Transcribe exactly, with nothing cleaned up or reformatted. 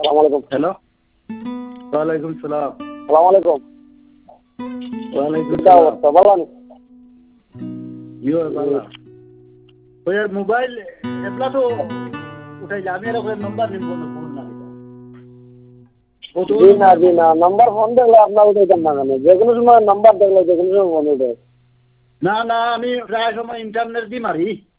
আসসালামু আলাইকুম। হ্যালো, ওয়ালাইকুম সালাম। আসসালামু আলাইকুম। ওয়ালাইকুম কিতা সালাম। অবস্থা ভালো আছেন? ইয়ো বালা ওই মোবাইল এতলা তো উঠাইলে আমি আর ওখানে নাম্বার নিব না ফোন না ও তো জি না নাম্বার জি না নাম্বার ফোন দেখলে আপনার উঠাইতাম না কেন, যে কোনো সময় নাম্বার দেখলে যে কোনো সময় ফোন উঠে। না না আমি প্রায় সময় ইন্টারনেট দিয়ে মারি